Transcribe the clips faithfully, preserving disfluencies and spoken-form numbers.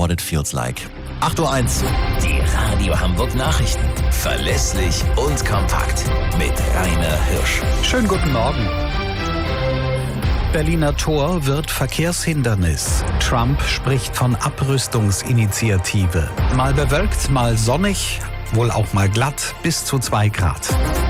what it feels like. acht Uhr eins. Die Radio Hamburg Nachrichten. Verlässlich und kompakt. Mit Rainer Hirsch. Schönen guten Morgen. Berliner Tor wird Verkehrshindernis. Trump spricht von Abrüstungsinitiative. Mal bewölkt, mal sonnig, wohl auch mal glatt, bis zu zwei Grad.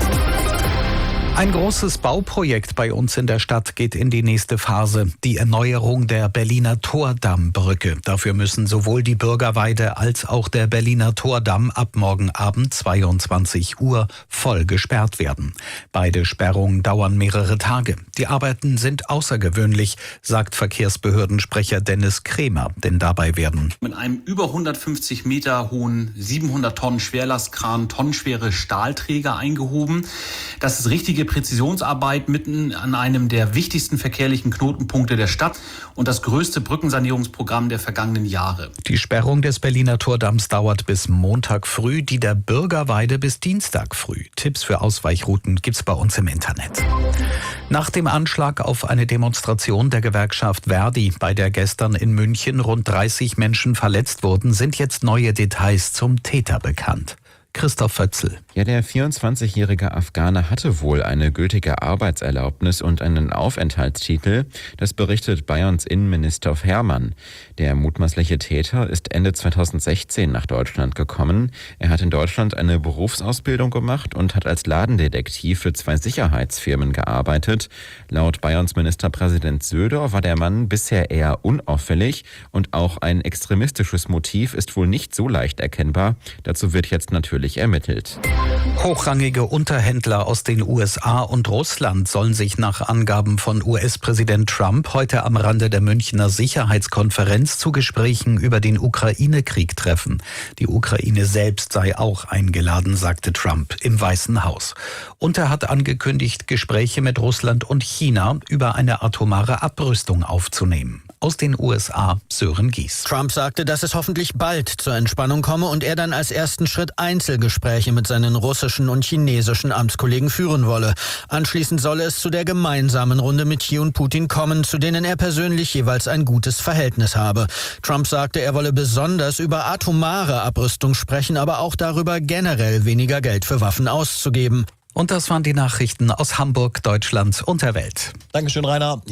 Ein großes Bauprojekt bei uns in der Stadt geht in die nächste Phase. Die Erneuerung der Berliner Tordammbrücke. Dafür müssen sowohl die Bürgerweide als auch der Berliner Tordamm ab morgen Abend zweiundzwanzig Uhr voll gesperrt werden. Beide Sperrungen dauern mehrere Tage. Die Arbeiten sind außergewöhnlich, sagt Verkehrsbehördensprecher Dennis Kremer. Denn dabei werden mit einem über hundertfünfzig Meter hohen siebenhundert Tonnen Schwerlastkran tonnenschwere Stahlträger eingehoben. Das ist richtige Präzisionsarbeit mitten an einem der wichtigsten verkehrlichen Knotenpunkte der Stadt und das größte Brückensanierungsprogramm der vergangenen Jahre. Die Sperrung des Berliner Tordamms dauert bis Montag früh, die der Bürgerweide bis Dienstag früh. Tipps für Ausweichrouten gibt's bei uns im Internet. Nach dem Anschlag auf eine Demonstration der Gewerkschaft Verdi, bei der gestern in München rund dreißig Menschen verletzt wurden, sind jetzt neue Details zum Täter bekannt. Christoph Vötzl. Ja, der vierundzwanzigjährige Afghane hatte wohl eine gültige Arbeitserlaubnis und einen Aufenthaltstitel. Das berichtet Bayerns Innenminister Hermann. Der mutmaßliche Täter ist Ende zweitausendsechzehn nach Deutschland gekommen. Er hat in Deutschland eine Berufsausbildung gemacht und hat als Ladendetektiv für zwei Sicherheitsfirmen gearbeitet. Laut Bayerns Ministerpräsident Söder war der Mann bisher eher unauffällig und auch ein extremistisches Motiv ist wohl nicht so leicht erkennbar. Dazu wird jetzt natürlich ermittelt. Hochrangige Unterhändler aus den U S A und Russland sollen sich nach Angaben von U S-Präsident Trump heute am Rande der Münchner Sicherheitskonferenz zu Gesprächen über den Ukraine-Krieg treffen. Die Ukraine selbst sei auch eingeladen, sagte Trump im Weißen Haus. Und er hat angekündigt, Gespräche mit Russland und China über eine atomare Abrüstung aufzunehmen. Aus den U S A, Sören Gies. Trump sagte, dass es hoffentlich bald zur Entspannung komme und er dann als ersten Schritt Einzelgespräche mit seinen russischen und chinesischen Amtskollegen führen wolle. Anschließend solle es zu der gemeinsamen Runde mit Xi und Putin kommen, zu denen er persönlich jeweils ein gutes Verhältnis habe. Trump sagte, er wolle besonders über atomare Abrüstung sprechen, aber auch darüber, generell weniger Geld für Waffen auszugeben. Und das waren die Nachrichten aus Hamburg, Deutschland und der Welt. Dankeschön, Rainer.